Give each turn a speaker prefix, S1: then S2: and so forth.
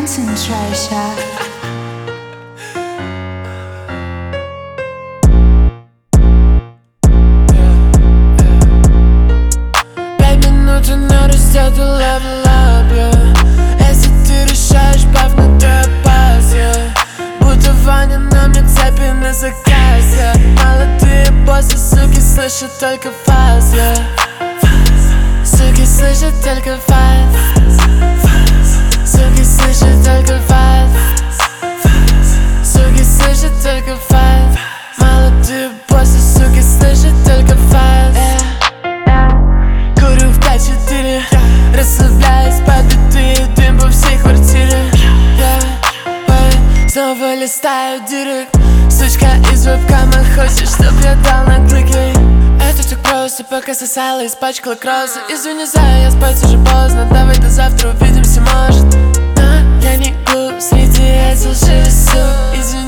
S1: concentration.
S2: Надо сделать level up, yeah. Если ты решаешь, бав на тропаз, yeah. Будто Ваня на мне цепи на заказ, yeah. Молодые боссы, суки, слышат только фаз, yeah. Суки слышат только фаз. Суки слышат только фаз. Суки слышат только фаз. Молодые боссы, суки, слышат только фаз, yeah. Курю в 5-4, расслабляюсь под биты, дым по всей квартире, yeah. Снова листаю директ. Сучка из вебкама хочет, чтоб я дал на клики. Это так просто, пока сосала, испачкала кроссы. Извини, зая, я спать уже поздно. Давай до завтра увидимся, может. Но я не глуп среди этих лживых сук. Извини,